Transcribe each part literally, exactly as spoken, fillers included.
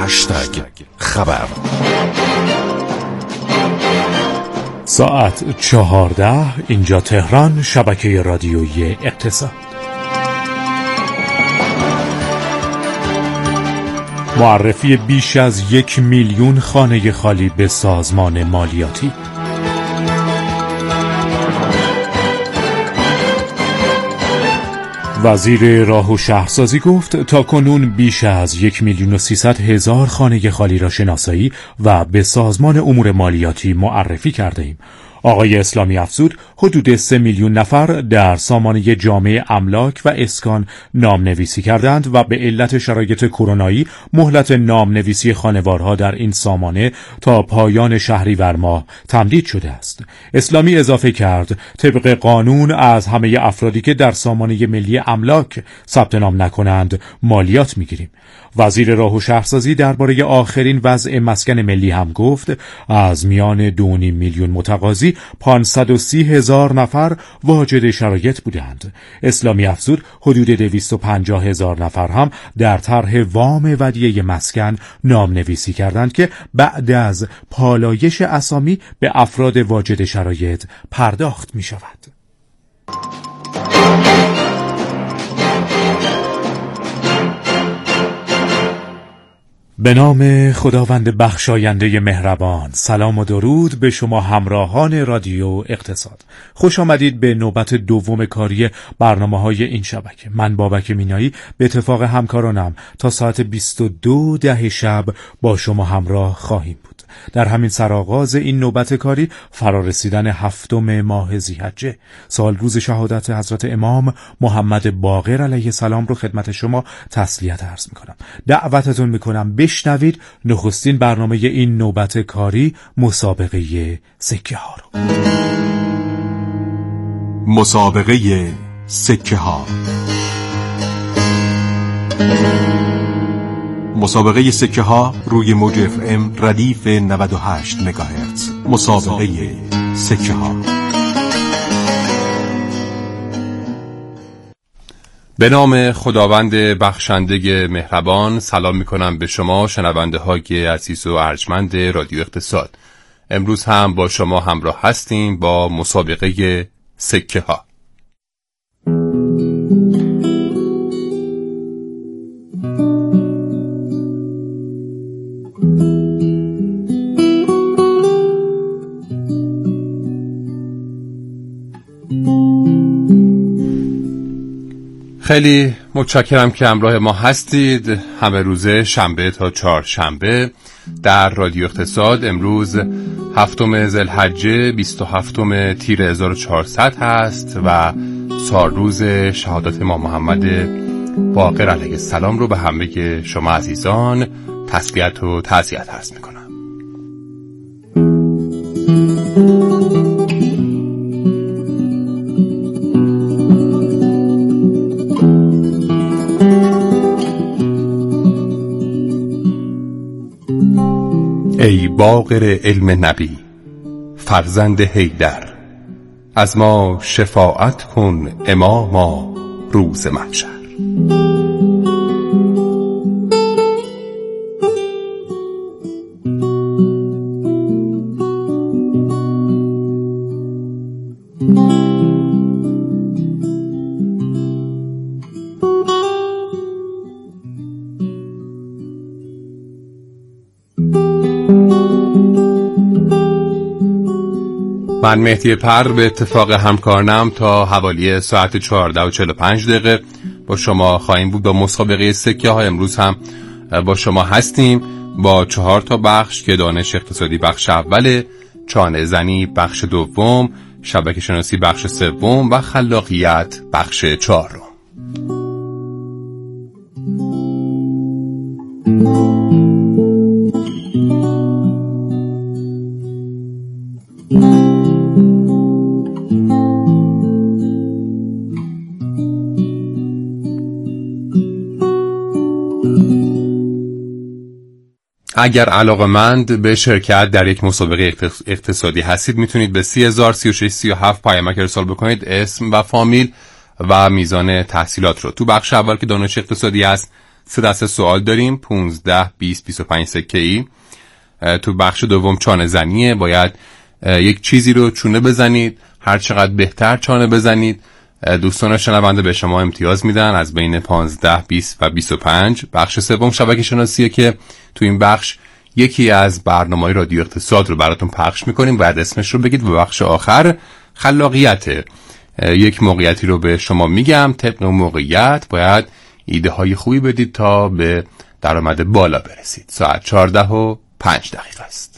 هشتگ خبر. ساعت چهارده، اینجا تهران، شبکه رادیویی اقتصاد. معرفی بیش از یک میلیون خانه خالی به سازمان مالیاتی. وزیر راه و شهرسازی گفت تا کنون بیش از یک میلیون و سیصد هزار خانه خالی را شناسایی و به سازمان امور مالیاتی معرفی کرده ایم. آقای اسلامی افزود حدود سه میلیون نفر در سامانه جامعه املاک و اسکان نامنویسی کردند و به علت شرایط کرونایی مهلت نامنویسی خانوارها در این سامانه تا پایان شهریور ماه تمدید شده است. اسلامی اضافه کرد طبق قانون از همه افرادی که در سامانه ملی املاک ثبت نام نکنند مالیات میگیریم. وزیر راه و شهرسازی درباره آخرین وضع مسکن ملی هم گفت از میان دو و نیم میلیون متقاضی پانصد و سی هزار نفر واجد شرایط بودند. اسلامی افزود حدود دویست و پنجاه هزار نفر هم در طرح وام ودیعه مسکن نامنویسی کردند که بعد از پالایش اسامی به افراد واجد شرایط پرداخت می شود. به نام خداوند بخشاینده مهربان. سلام و درود به شما همراهان رادیو اقتصاد. خوش آمدید به نوبت دوم کاری برنامه‌های این شبکه. من بابک مینایی به اتفاق همکارانم تا ساعت بیست و دو ده شب با شما همراه خواهیم بود. در همین سرآغاز این نوبت کاری فرارسیدن هفتم ماه ذی‌حجه، سال روز شهادت حضرت امام محمد باقر علیه السلام رو خدمت شما تسلیت عرض میکنم. دعوتتون میکنم بشنوید نخستین برنامه این نوبت کاری، مسابقه سکه ها رو. مسابقه سکه ها. مسابقه سکه ها روی موج اف ام ردیف نود و هشت مگاهرتز. مسابقه سکه ها. به نام خداوند بخشنده مهربان. سلام میکنم به شما شنونده های عزیز و ارجمند رادیو اقتصاد. امروز هم با شما همراه هستیم با مسابقه سکه ها. خیلی متشکرم که همراه ما هستید. همه روزه شنبه تا چهارشنبه در رادیو اقتصاد. امروز هفتم ذوالحجه بیست و هفتم تیر هزار و چهارصد هست و سال روز شهادت امام محمد باقر علیه السلام رو به همه شما عزیزان تسلیت و تعزیت عرض میکنم. ای باقر علم نبی فرزند حیدر، از ما شفاعت کن اماما روز محشر. من مهدی پر به اتفاق همکارانم تا حوالی ساعت چهارده و چهل و پنج دقیقه با شما خواهیم بود با مسابقه سکه ها. امروز هم با شما هستیم با چهار تا بخش که دانش اقتصادی بخش اول، چانه زنی بخش دوم، شبکه شناسی بخش سوم و خلاقیت بخش چهارم. اگر علاقه‌مند به شرکت در یک مسابقه اقتصادی هستید میتونید به سی هزار سی و شش سی و هفت پیامک ارسال بکنید، اسم و فامیل و میزان تحصیلات رو. تو بخش اول که دانش اقتصادی هست سه دسته سوال داریم، پونزده، بیست، بیست و پنج سکه ای. تو بخش دوم چانه زنیه، باید یک چیزی رو چونه بزنید، هر چقدر بهتر چانه بزنید دوستان شنونده به شما امتیاز میدن از بین پانزده، بیست و بیست و پنج. بخش سوم شبکه شناسیه که تو این بخش یکی از برنامه‌های رادیو اقتصاد رو براتون پخش میکنیم، بعد اسمش رو بگید. و بخش آخر خلاقیت، یک موقعیتی رو به شما میگم، طبق موقعیت باید ایده های خوبی بدید تا به درآمد بالا برسید. ساعت چهارده و پنج دقیقه است.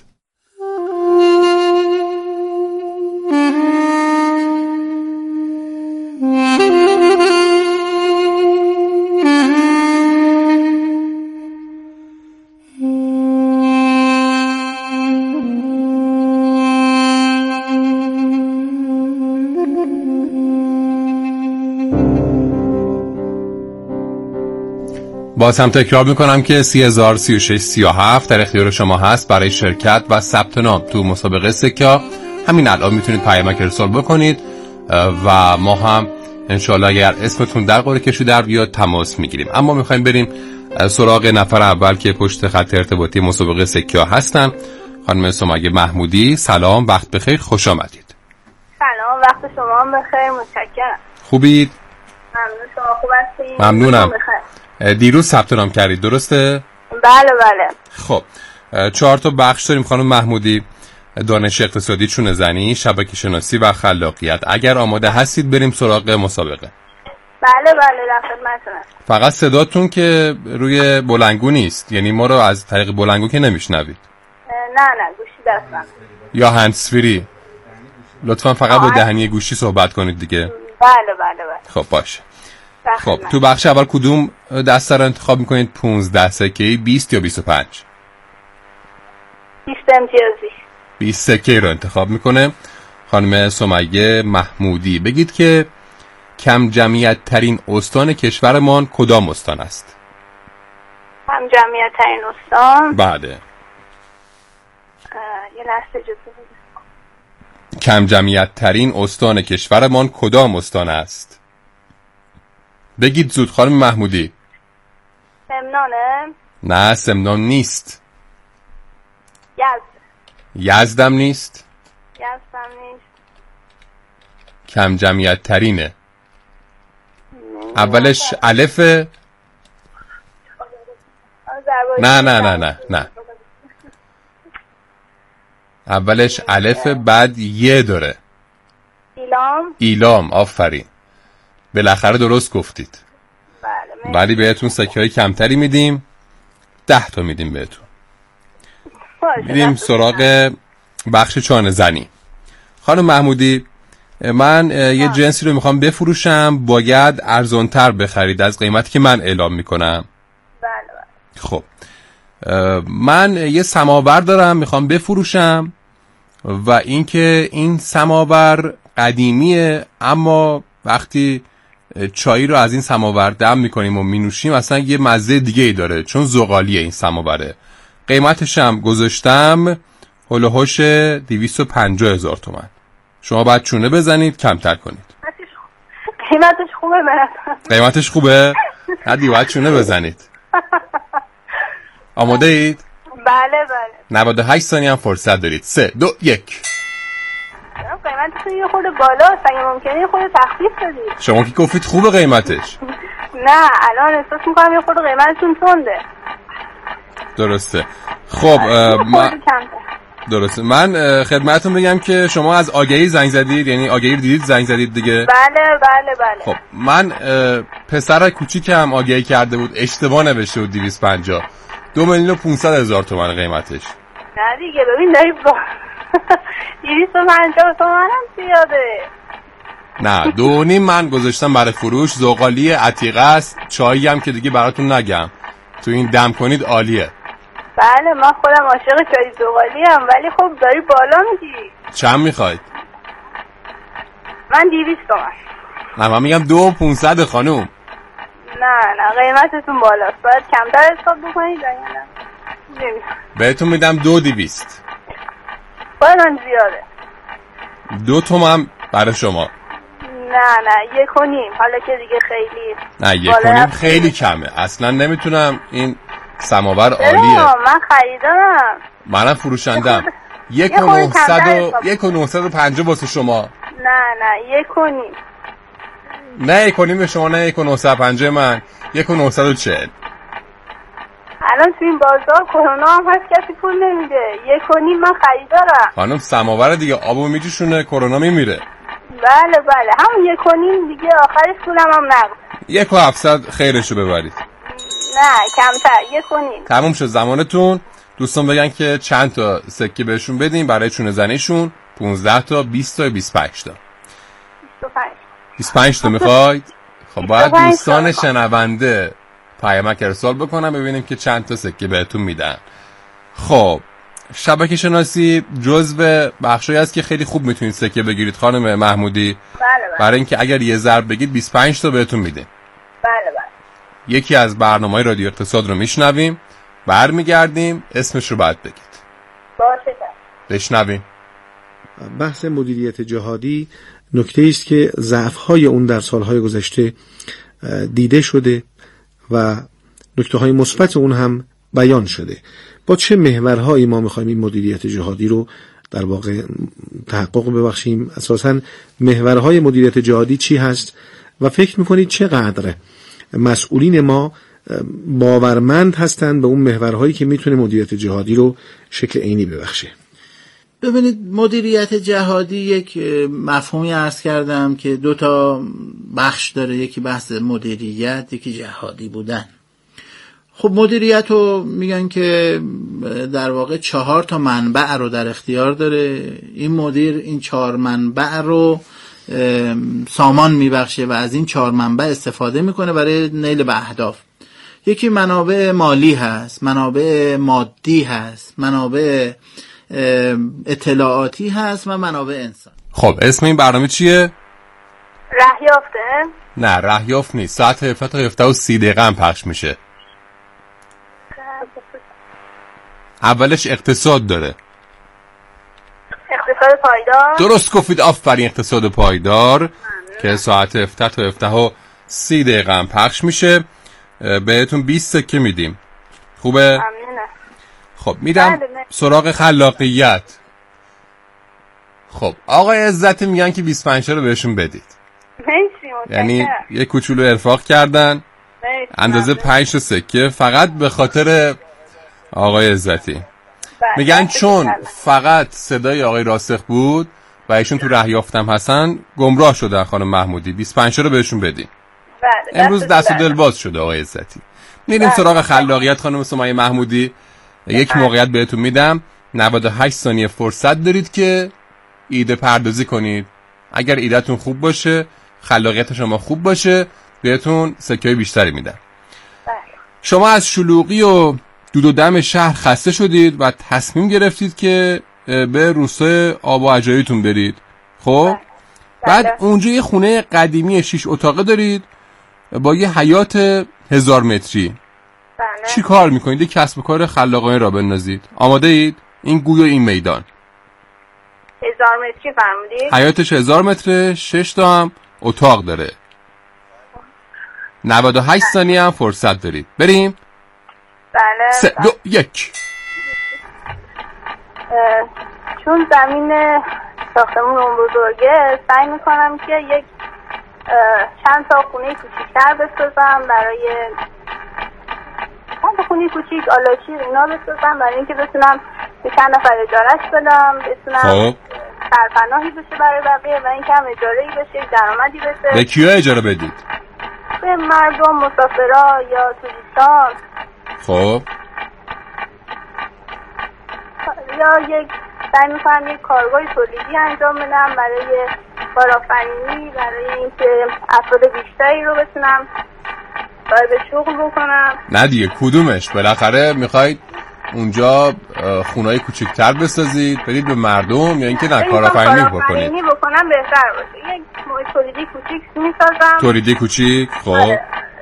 باز هم تکرار میکنم که سی هزار سی و شش سی و هفت در اختیار شما هست برای شرکت و ثبت نام تو مسابقه سکه. همین الان میتونید پیامک ارسال بکنید و ما هم انشالله اگر اسمتون در قرعه کشی در بیاد تماس میگیریم. اما میخوایم بریم سراغ نفر اول که پشت خط ارتباطی مسابقه سکه هستن. خانم سمیه محمودی، سلام، وقت بخیر، خوش آمدید. سلام، وقت شما هم بخیر، متشکرم. خوبید؟ ممنون، شما خوب هستید؟ ممنونم. دیروز ثبت نام کردید درسته؟ بله بله. خب چهار تا بخش داریم خانم محمودی، دانش اقتصادی، چونه زنی، شبکه شناسی و خلاقیت. اگر آماده هستید بریم سراغ مسابقه. بله بله در خدمتتونم. فقط صداتون که روی بلنگو نیست، یعنی ما رو از طریق بلنگو که نمیشنوید. نه نه گوشی دستم. یا هندزفری. لطفا فقط با دهنی گوشی صحبت کنید دیگه. بله بله بله. خب باشه. خب تو بخش اول کدوم دسته رو انتخاب میکنید؟ پونزده سکه‌ای، بیست یا بیست و پنج؟ بیست امتیازی. بیست سکه‌ای رو انتخاب میکنه خانم سمیه محمودی. بگید که کم جمعیت ترین استان کشورمان کدام استان است؟ کم جمعیت ترین استان؟ بله. یه لحظه اجازه بدید. کم جمعیت ترین استان کشورمان کدام استان است؟ بگید زود خانم محمودی. سمنانه؟ نه سمنان نیست. یزد. یزدم نیست. یزدم نیست. کم جمعیت ترینه. اولش الف. نه نه نه نه نه اولش الف بعد یه داره. ایلام. ایلام، آفرین، بالاخره درست گفتید. بله. ولی بهتون سکه های کمتری میدیم، ده تا میدیم بهتون. میدیم سراغ بخش چانه زنی. خانم محمودی، من یه جنسی رو میخوام بفروشم، باید ارزانتر بخرید از قیمتی که من اعلام میکنم. بله بله. خب من یه سماور دارم میخوام بفروشم و اینکه این سماور قدیمیه، اما وقتی چایی رو از این سماور دم میکنیم و مینوشیم اصلا یه مزه دیگه ای داره، چون زغالیه این سماوره. قیمتش هم گذاشتم هول و هوش دویست و پنجاه هزار تومان. شما باید چونه بزنید کمتر کنید. قیمتش خوبه براتون؟ قیمتش خوبه؟ ندی باید چونه بزنید. آماده اید؟ بله بله. نود و هشت ثانیه هم فرصت دارید. سه دو یک. قیمتش یه خورده بالاست، اگه ممکنه یه خورده تخفیف بدید. شما که گفتید خوبه قیمتش. نه الان احساس میکنم یه خورده قیمتتون تنده. درسته. خب من درسته من خدمتتون بگم که شما از آگهی زنگ زدید، یعنی آگهی رو دیدید زنگ زدید دیگه؟ بله بله بله. خب من پسر کوچیکم آگهی کرده بود، اشتباه نوشته بود دویست و پنجاه. دو میلیون و پونصد هزار تومان قیمتش. نه دیگه ببین داری با دویست و پنجاه تومان هم زیاده. نه دو نیم من گذاشتم برای فروش. زغالی عتیقه است، چایی هم که دیگه براتون نگم، تو این دم کنید عالیه. بله من خودم عاشق چای زغالی ام، ولی خب داری بالا میگی. چند میخواید؟ من دویست تومان. نه من میگم دو و پونصد خانوم. نه نه قیمتتون بالاست، باید کمتر حساب بکنید. نه بهتون میدم دو دویست. باید من زیاده. دو تومن برای شما. نه نه یک و نیم. حالا که دیگه خیلی نه یک و نیم خیلی کمه، اصلا نمیتونم. این سماور عالیه. من خریدم، منم فروشندم. یک و نهصد و یک و نهصد و پنجاه واسه شما. نه نه یک و نیم. نه یک و نیم به شما، نه یک و نهصد و پنجاه من، یک و نهصد و چهل. الان تو این بازار کرونا هم هست، کسی پول نمیده. یک و نیم من خریدارم. خانم سماور دیگه آبو میجوشونه، کرونا میمیره. بله بله همون یک و نیم دیگه، آخرش پولم هم نقد. یک و هفتصد خیرشو ببرید. نه کمتر، یک و نیم. تموم شد زمانتون. دوستان بگن که چند تا سکه بهشون بدیم برای چونه زنیشون. پونزده تا، بیست تا، بیست و پنج تا. بیست و پنج تا میخواید؟ خب باید دوستان شنونده پیامک ارسال بکنم ببینیم که چند تا سکه بهتون میدن. خب شبکه شناسی جزو بخشایی است که خیلی خوب میتونید سکه بگیرید خانم محمودی. بله بله. برای اینکه اگر یه ضرب بگید بیست و پنج تا بهتون میده. بله بله. یکی از برنامه‌های رادیو اقتصاد رو میشنویم، برمیگردیم اسمش رو بعد بگید. باشه. بشنویم. بحث مدیریت جهادی نکته است که ضعف‌های اون در سالهای گذشته دیده شده و نکته‌های مثبت اون هم بیان شده. با چه محورهایی ما می‌خوایم این مدیریت جهادی رو در واقع تحقق ببخشیم؟ اساساً محورهای مدیریت جهادی چی هست و فکر می‌کنید چقدر مسئولین ما باورمند هستند به اون محورهایی که میتونه مدیریت جهادی رو شکل عینی ببخشه؟ ببینید مدیریت جهادی یک مفهومی عرض کردم که دو تا بخش داره، یکی بحث مدیریت، یکی جهادی بودن. خب مدیریت رو میگن که در واقع چهار تا منبع رو در اختیار داره. این مدیر این چهار منبع رو سامان میبخشه و از این چهار منبع استفاده میکنه برای نیل به اهداف. یکی منابع مالی هست، منابع مادی هست، منابع اطلاعاتی هست و منابع انسان. خب اسم این برنامه چیه؟ رهیافته؟ نه رهیافت نیست. ساعت هفده تا هفده و سی دقیقه هم پخش میشه. اولش اقتصاد داره. اقتصاد پایدار؟ درست گفتید، آفرین، اقتصاد پایدار. ممنون. که ساعت هفده تا هفده و سی دقیقه هم پخش میشه. بهتون بیست سکه میدیم. خوبه؟ ممنونه. خب میدم سراغ خلاقیت. خب آقای عزتی میگن که بیست و پنج رو بهشون بدید. یعنی یه کوچولو ارفاق کردن. اندازه پنج سکه فقط به خاطر آقای عزتی. میگن چون فقط صدای آقای راسخ بود و ایشون تو رهیافتم هستن گمراه شدن خانم محمودی. بیست و پنج رو بهشون بدیم. امروز دست و دل باز شده آقای عزتی. میریم سراغ خلاقیت خانم سمیه محمودی. یک موقعیت بهتون میدم، نود و هشت ثانیه فرصت دارید که ایده پردازی کنید. اگر ایدهتون خوب باشه، خلاقیت شما خوب باشه، بهتون سکه بیشتری میدم. شما از شلوغی و دود و دم شهر خسته شدید و تصمیم گرفتید که به روستای آب و عجاییتون برید. خب بعد اونجا یه خونه قدیمی شیش اتاقه دارید با یه حیات هزار متری. بله. چی کار میکنید؟ یک کسب و کار خلاقانه را بندازید. آماده اید؟ این گوی و این میدان. هزار متری فرمودید؟ حیاتش هزار متره، شش تا هم اتاق داره. نود و هشت ثانیه هم فرصت دارید. بریم؟ بله. سه دو یک. چون زمین ساختمون اون بزرگه، سعی میکنم که یک چند تا خونه کوچیک‌تر بسازم برای چند تا خونه کوچیک آلاچی اینا بسازم برای اینکه بتونم به چند نفر اجارهش بدم، بتونم سرپناهی بشه برای بقیه و اینکه هم اجاره‌ای بشه، درآمدی بشه. به کیا اجاره بدید؟ به مردم، مسافرا یا توریستان. خب یا یک سعی میکنم یک کارگاه تولیدی انجام بدم برای کارآفرینی، برای اینکه افراد بیشتری رو بتونم وارد شغل بکنم. نه دیگه کدومش؟ بالاخره میخواید اونجا خونه‌های کوچیک‌تر بسازید بدید به مردم یا اینکه نه کارآفرینی بکنید؟ کارآفرینی بکنم بهتر باشه. یک محیط تولیدی کوچیک میسازم. تولیدی کوچیک. خب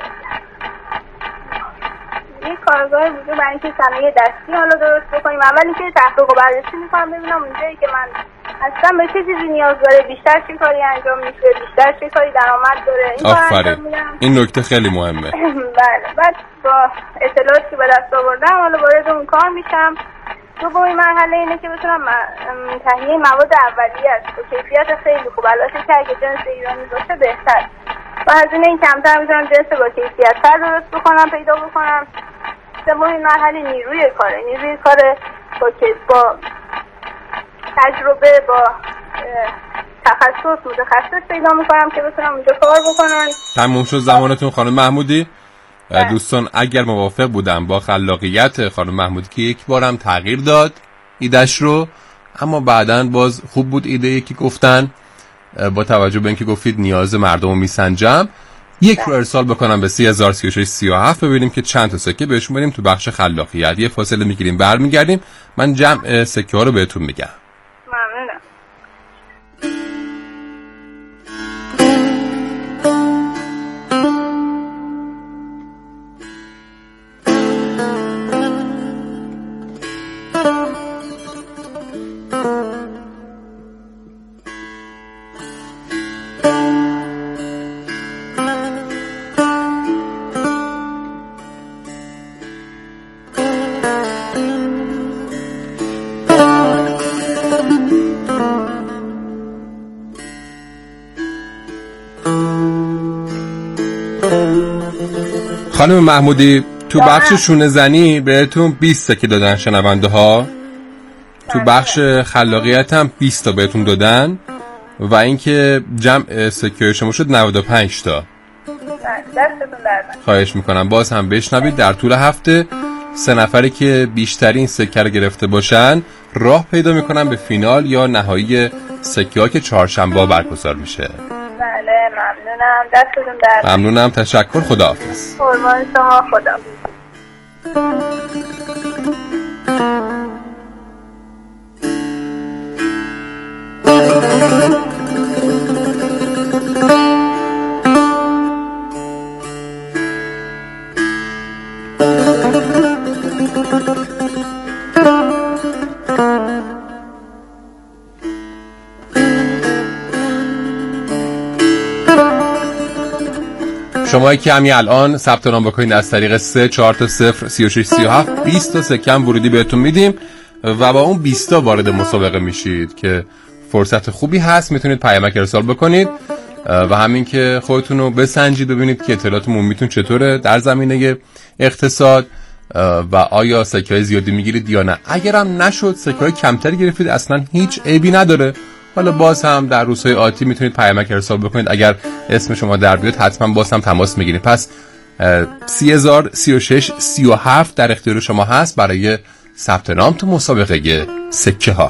یک کارگاه بزرگ برای اینکه صنایع دستی حالا درست بکنیم. اول اینکه تحقیق و بررسی میکنم ببینم اونجایی که من اصلا به چه چیزی نیاز داره، بیشتر چه کاری انجام میشه، بیشتر چه کاری درآمد داره. این آفرین، این نکته خیلی مهمه. بله، بعد با اطلاعاتی که به دست آوردم حالا وارد اون کار میشم. دومین مرحله اینه که بتونم تهیه مواد اولیه است با کیفیت خیلی خوب، البته که اگه جنس ایرانی باشه بهتر، و هزینه این کمتر میتونم جنس با کیفیت تر درست بکنم، پیدا بکنم. سومین مرحله نیروی کاره، نیروی کار با با تجربه، با تخصص متخصص پیدا میکنم که بتونم اونجا کار بکنم. تموم شد زمانتون خانم محمودی. دوستان اگر موافق بودن با خلاقیت خانم محمودی که یک بارم تغییر داد ایدهش رو، اما بعداً باز خوب بود ایده که گفتن، با توجه به اینکه گفتید نیاز مردم رو میسنجم، یک رو ارسال بکنم به سی هزار سی و شش سی و هفت ببینیم که چند تا سکه بهشون بدیم تو بخش خلاقیت. یه فاصله میگیریم برمیگردیم، من جمع سکه ها رو بهتون میگم. ممنونم. خانم محمودی تو بخش شونه زنی بهتون بیست سکه دادن شنونده ها، تو بخش خلاقیت هم بیست تا بهتون دادن و اینکه جمع سکه شما شد نود و پنج تا. خواهش میکنم باز هم بشنوید. در طول هفته سه نفری که بیشترین سکه رو گرفته باشن راه پیدا میکنن به فینال یا نهایی سکه ها که چهارشنبه برگزار میشه. بله ممنونم، دستتون درد. ممنونم، تشکر، خداحافظ. قربان شما، خدا. شمایی که همین الان ثبت نام بکنید از طریق سه چهار تا صفر سی و شش سی و هفت بیست تا سکم ورودی بهتون میدیم و با اون بیست تا وارد مسابقه میشید که فرصت خوبی هست، میتونید پیامک ارسال بکنید و همین که خودتون رو بسنجید ببینید که اطلاعات عمومیتون چطوره در زمینه اقتصاد و آیا سکه‌های زیادی میگیرید یا نه. اگرم نشد سکه‌های کمتری گرفتید اصلا هیچ عیبی نداره، حالا باز هم در روزهای آتی میتونید پیامک ارسال بکنید، اگر اسم شما در بیاد حتما باز هم تماس میگیرید. پس سی هزار سی و شش سی و هفت در اختیار شما هست برای ثبت نام تو مسابقه سکه ها.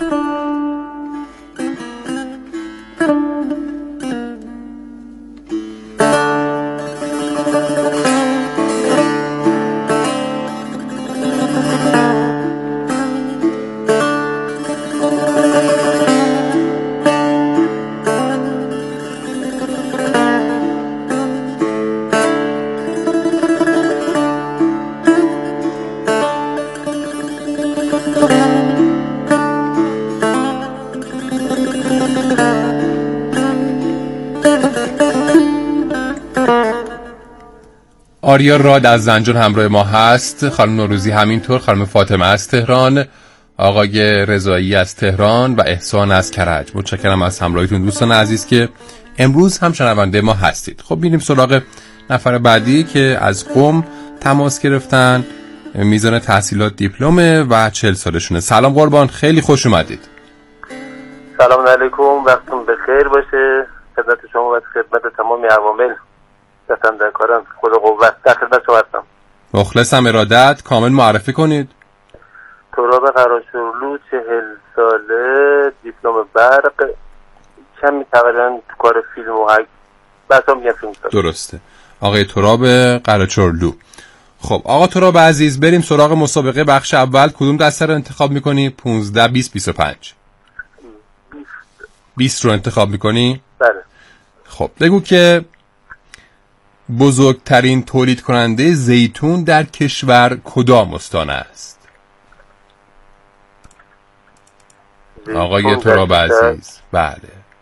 آریا راد از زنجان همراه ما هست، خانم نوروزی همینطور، خانم فاطمه از تهران، آقای رضایی از تهران و احسان از کرج. متشکرم از همراهیتون دوستان عزیز که امروز هم شنونده ما هستید. خب میریم سراغ نفر بعدی که از قم تماس گرفتن، میزان تحصیلات دیپلمه و چهل سالشونه. سلام قربان، خیلی خوش اومدید. سلام علیکم، وقتتون بخیر باشه. خدمت شما و خدمت تمام عوامل دستم در کارم، خود قوت، در خدمت شما هستم. مخلصم، ارادت، کامل معرفی کنید. تراب قراشورلو، چهل ساله، دیپلم برق، کمی تقریبا تو کار فیلم و حق بسا میگم فیلم ساز. درسته آقای تراب قراشورلو. خب آقا تراب عزیز، بریم سراغ مسابقه. بخش اول کدوم دسته رو انتخاب میکنی؟ پونزده، بیست، بیست و پنج. بیست رو انتخاب میکنی؟ بله. خب بگو که بزرگترین تولید کننده زیتون در کشور کدام استان است؟ آقای تراب عزیز. بله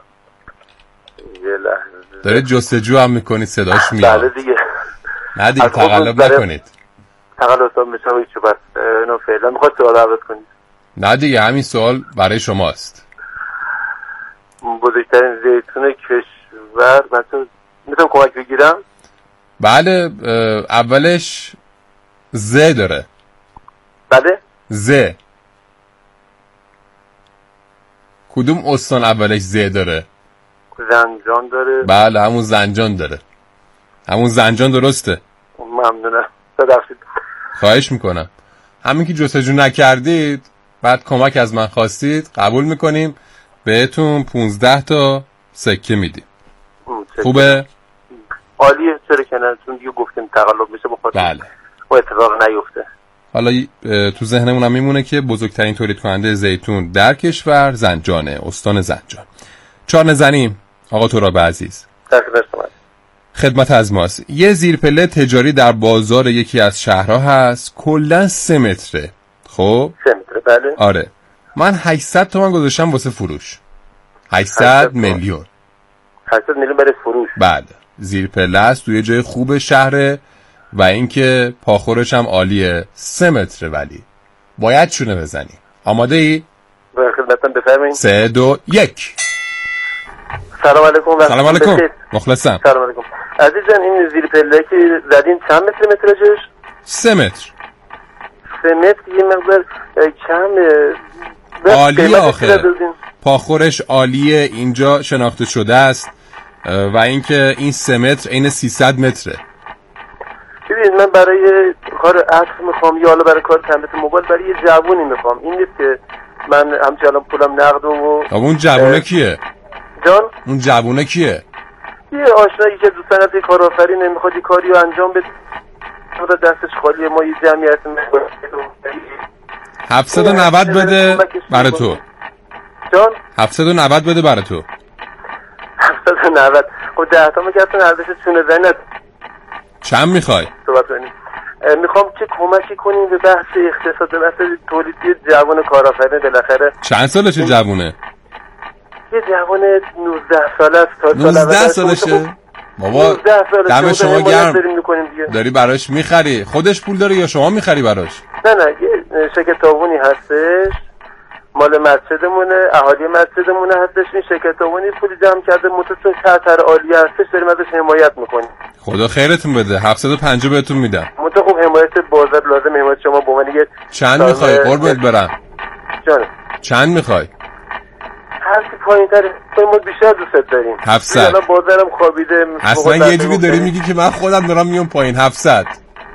یه لحظه داره جستجو هم میکنید صداش میاد. بله دیگه نه دیگه تقلب نکنید. تقلب میشم هیچ بس اینو فعلا میخواد سوال عوض کنید. نه دیگه همین سوال برای شماست. بزرگترین زیتون کشور مثلا میتونم کمک بگیرم؟ بله اولش ز داره. بله ز. کدوم استان اولش ز داره؟ زنجان داره. بله همون زنجان داره. همون زنجان درسته. ممنونم. ببخشید. خواهش میکنم. همین که جستجو نکردید بعد کمک از من خواستید قبول میکنیم بهتون پونزده تا سکه میدیم. خوبه؟ عالیه. چرا که نه چون دیگه گفتیم تقلب میشه بخاطر بله و اتفاق نیفته. حالا تو ذهنمون هم میمونه که بزرگترین تولید کننده زیتون در کشور زنجانه، استان زنجان. چهار نزنیم آقا تراب عزیز. خدمت از ماست. یه زیرپله تجاری در بازار یکی از شهرها هست کلا سه متره. خب سه متره بله. آره من هشتصد تومان گذاشتم واسه فروش. هشتصد میلیون. هشتصد میلیون برای فروش. بله زیرپله است توی جای خوب شهره و اینکه پاخورش هم عالیه. سه متره ولی باید چونه بزنی. آماده ای؟ خدمتتون بفرمایید. سه دو یک. سلام علیکم. سلام علیکم. مخلصم. سلام علیکم. عزیز جان این زیرپله که زدین چند متر مترجش؟ سه متر. سه متر یه مقدار کم. عالیه آخه. پاخورش عالیه اینجا شناخته شده است و اینکه این سه متر این سیصد متره. ببینید من برای کار عطف میخوام یا حالا برای کار تنبیه موبایل برای یه جوونی میخوام. این نیست که من همچنان الان پولم نقد و اون جوونه کیه؟ جان؟ اون جوونه کیه؟ یه آشنایی که دوستان از یه کارآفرینه میخواد یه کاری رو انجام بده. خدا دستش خالیه ما یه جمعیت هفتصد و نود بده برای تو. جان؟ هفتصد و نود بده برای تو. هفتصد و نود. خب ده تا میگفتن ارزش چونه زنید. چند میخوای؟ صحبت کنیم. میخوام که کمکی کنیم به بحث اقتصاد، به بحث تولیدی جوان کارآفرین. بالاخره چند سالشه جوونه؟ یه جوان نوزده ساله است. تا نوزده سالشه؟ بابا دم شما گرم. داری براش میخری؟ خودش پول داره یا شما میخری براش؟ نه نه یه شرکت‌آونی هستش مال مسجدمونه، اهالی مسجدمونه هستش. این شرکت‌آونی پول جمع کرده متوسط خطر عالی هستش، داریم ازش حمایت میکنیم. خدا خیرتون بده. هفتصد و پنجاه بهتون میدم. متو خوب حمایت بازار لازم. حمایت شما به عنوان یه چند میخوای قربونت برم؟ جان چند میخوای؟ هر کی پایین‌تر ما بیشتر دوست داریم. هفتصد. الان بازارم خوابیده. اصلا یه جوری داری میگی که من خودم دارم میام پایین. هفتصد.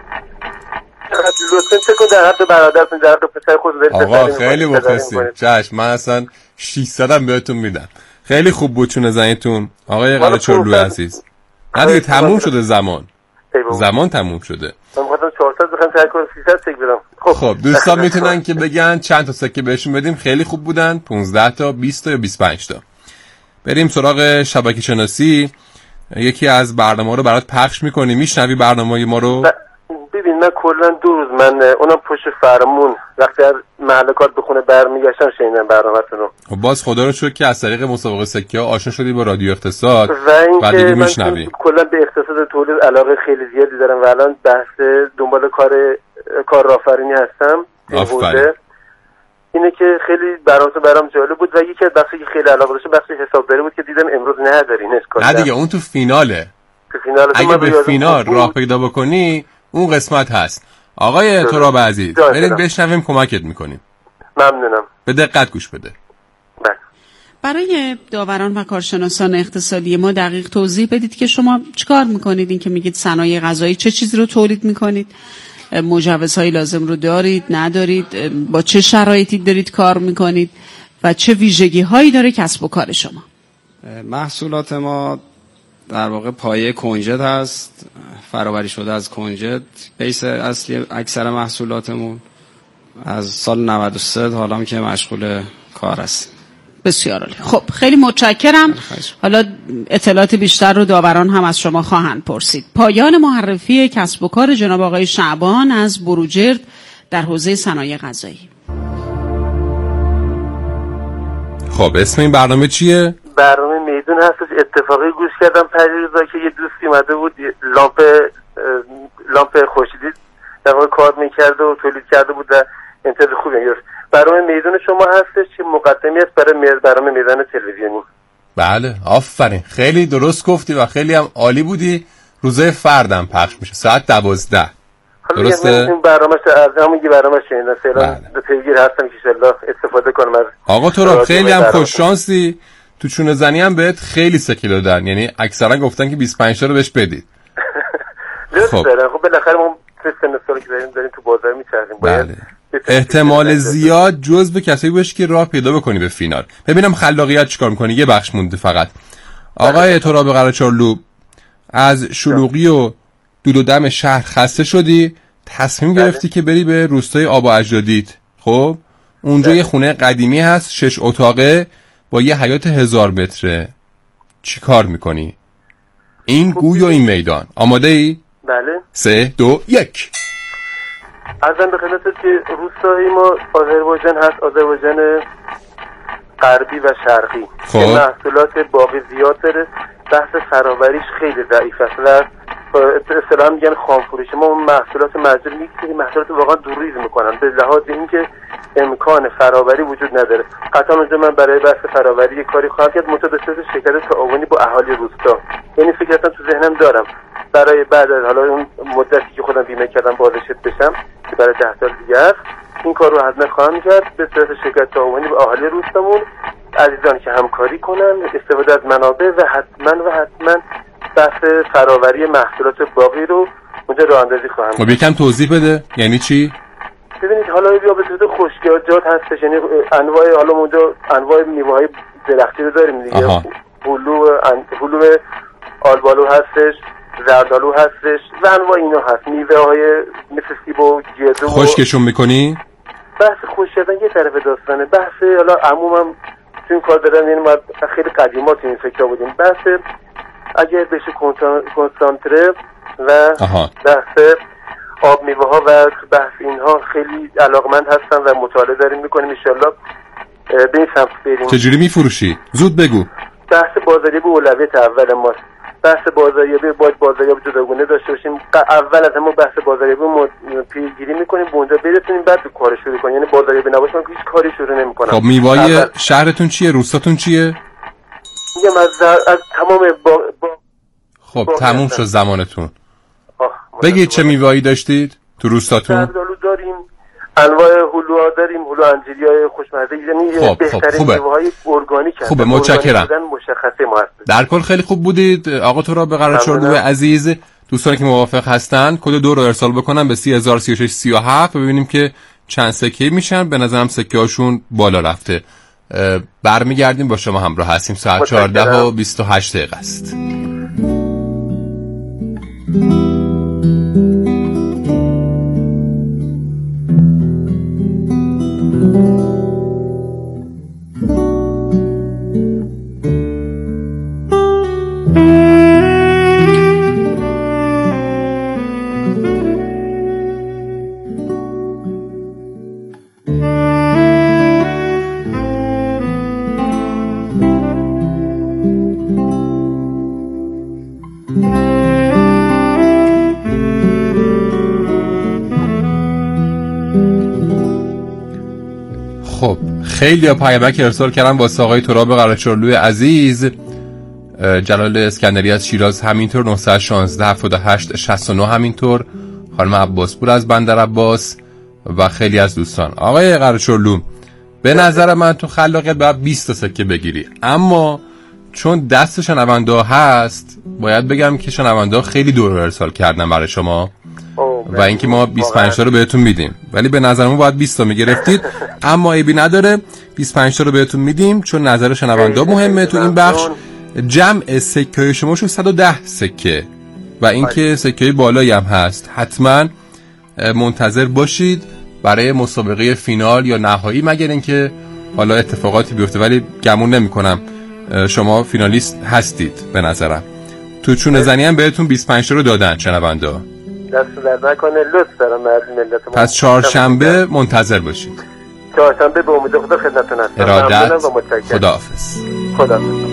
لطفاً چه کن در حد برادرتون در حد پسر خود دارید. آقا خیلی مخلصی. چشم من اصلا ششصد هم بهتون میدم. خیلی خوب بود چونه زنیتون آقای قلعه‌چرلو عزیز. نه دیگه تموم شده زمان. زمان تموم شده. من می‌خواستم چهارصد بخوام سعی کنم سیصد سکه بدم. خب خب دوستان میتونن که بگن چند تا سکه بهشون بدیم. خیلی خوب بودن. پانزده تا، بیست تا یا بیست و پنج تا. بریم سراغ شبکه شناسی. یکی از برنامه‌ها رو برات پخش می‌کنیم. میشنوی برنامه‌های ما رو؟ ببین من کلا دو روز من اونم پشت فرمون وقتی از محل کار به خونه برمیگشتم شنیدم برنامه‌تون رو. خب باز خدا رو شکر که از طریق مسابقه سکه ها آشنا شدی با رادیو اقتصاد و اینکه من کلا به اقتصاد تولید علاقه خیلی زیادی دارم و الان بحث دنبال کار کارآفرینی هستم. آفرین. اینه که خیلی برام برام جالب بود و یکی از بخشی که خیلی علاقه داشتم بخش حسابداری بود که دیدم امروز ندارینش کلا. نه دیگه اون تو فیناله. تو فینال اگه به فینال راه پیدا بکنی اون قسمت هست. آقای تراب عزیز بریم بشنویم کمکت میکنیم. ممنونم. به دقت گوش بده. بله. برای داوران و کارشناسان اقتصادی ما دقیق توضیح بدید که شما چیکار میکنید؟ این که میگید صنایع غذایی چه چیزی رو تولید میکنید؟ مجوزهای لازم رو دارید ندارید؟ با چه شرایطی دارید کار میکنید و چه ویژگی هایی داره کسب و کار شما؟ محصولات ما در واقع پایه کنجد هست، فرآوری شده از کنجد. بیس اصلی اکثر محصولاتمون از سال نود و سه حالا هم که مشغول کار هستیم. بسیار عالی. خب خیلی متشکرم. حالا اطلاعات بیشتر رو داوران هم از شما خواهند پرسید. پایان معرفی کسب و کار جناب آقای شعبان از بروجرد در حوزه صنایع غذایی. خب اسم این برنامه چیه؟ برنامه میدون هستش. اتفاقی گوش کردم پریروزا که یه دوستی اومده بود لامپ لامپ خورشیدی در واقع کار میکرده و تولید کرده بود و امتیاز خوبی گرفت. برنامه میدون شما هستش که مقدمی است برای برنامه میدان تلویزیونی. بله آفرین، خیلی درست گفتی و خیلی هم عالی بودی. روزه فردم پخش میشه ساعت دوازده. درسته؟ این برنامه‌اش از همون یه برنامه‌اش اینا فعلا دو پیگیر هستم که ان شاء الله استفاده کنم از. آقا تو رو خیلی هم خوش شانسی. تو چونه زنی هم بهت خیلی سکی دادن، یعنی اکثرا گفتن که بیست و پنج تا رو بهش بدید. خب خب بالاخره ما سن سالی که داریم داریم تو بازار میچرخیم. باید احتمال زیاد جزو کسایی باشی که راه پیدا بکنی به فینال. ببینم خلاقیت چیکار می‌کنی. یه بخش مونده فقط. آقای تراب قره‌چارلو، از شلوغی و دود و دم شهر خسته شدی، تصمیم گرفتی که بری به روستای آبا اجدادیت. خب اونجا یه خونه قدیمی هست، شش اتاقه با یه حیاط هزار متره. چی کار میکنی؟ این گوی و این میدان. آماده ای؟ بله. سه دو یک. ازم به خدمتت که روستای ما آذربایجان هست، آذربایجان غربی و شرقی. خب محصولات باقی زیاد داره، بحث فراوریش خیلی ضعیف است و اصطلاحاً میگن خامفروشی. ما اون محصولات مجبور میگیم محصولات واقعا دوریز میکنن به لحاظ اینکه امکان فراوری وجود نداره. قطعا اونجا من برای بحث فراوری یه کاری خواهم کرد متوسط شرکت تعاونی با اهالی روستا. یعنی فکراتم تو ذهنم دارم برای بعد از حالا اون مدتی که خودم بیمه کردم بازنشسته بشم که برای ده سال دیگه است، این کار رو حتما خواهم کرد به صورت شرکت تعاونی با اهالی روستامون، عزیزان که همکاری کنن، استفاده از منابع و حتما و حتما بحث فراوری محصولات باقی رو اونجا راه اندازی خواهم کرد. خب یکم توضیح بده. یعنی چی؟ ببینید حالا بیا به صورت خشکیات هستش، یعنی انواع حالا اونجا انواع میوه‌های درختی رو داریم دیگه. هلو هلو آلبالو هستش، زردالو هستش و انواع اینا هست. میوه‌های مثل سیب و گردو. خشکشون می‌کنی؟ بحث خشک کردن یه طرف داستانه. بحث حالا عمومم تو این کار دارن، یعنی ما خیلی قدیمات این فکر بودیم. بحث اگر بشه کنسانتره و آها. بحث آب میوه ها و بحث اینها خیلی علاقمند هستن و مطالعه داریم میکنیم. ان شاء الله به این سمت بریم. چجوری میفروشی؟ زود بگو. بحث بازاریابی اولویت اول ماست. بحث بازاریابی باید بازاریابی جداگانه داشته باشیم. اول از همه بحث بازاریابی پیگیری میکنیم، به اونجا برسونیم بعد به کار شروع کنیم. یعنی بازاریابی نباشه من هیچ کاری شروع نمیکنم. خب میوه شهرتون چیه؟ روستاتون چیه؟ میگم از از تمام با, با خب تموم شد زمانتون. بگید چه میوه‌ای داشتید تو روستاتون؟ زردالو داریم، انواع هلوها داریم، هلو انجیریای خوشمزه، یعنی خب بهترین خب میوه‌های ارگانیک هستن. خوبه، متشکرم. مشخصه ما هست. در کل خیلی خوب بودید آقا تراب قره‌چارلو عزیز. دوستانی که موافق هستن کد دو رو ارسال بکنن به سی هزار و سی و شش سی و هفت ببینیم که چند سکه میشن. به نظرم سکه هاشون بالا رفته. برمیگردیم با شما همراه هستیم. ساعت چهارده و بیست و هشت دقیقه است. خب خیلی پیامک ارسال کردن واسه آقای تراب قره‌چارلو عزیز. جلال اسکندری از شیراز همینطور، نه یک شش هفتاد و هشت شصت و نه همینطور، خانم عباسپور از بندر عباس و خیلی از دوستان. آقای قره‌چارلو به نظر من تو خلاقیت باید بیست تا سکه بگیری، اما چون دست شنونده هست باید بگم که شنونده خیلی دور ارسال کردن برای شما و اینکه ما بیست و پنج تا رو بهتون میدیم، ولی به نظر ما باید بیست تا میگرفتید، اما عیبی نداره، بیست و پنج تا رو بهتون میدیم چون نظر شنونده مهمه تو این بخش. جمع سکه شما شو صد و ده سکه و اینکه سکه بالایی هم هست. حتما منتظر باشید برای مسابقه فینال یا نهایی، مگر اینکه حالا اتفاقاتی بیفته، ولی گمون نمی‌کنم شما فینالیست هستید به نظرم. تو چونه زنی هم بهتون بیست و پنج تا رو دادن شنونده. دست درد نکنه، لطف دارم ملت ما. پس چهارشنبه منتظر باشید. چهارشنبه به امید خدا خدمتتون هستم. ارادت. خداحافظ. خداحافظ.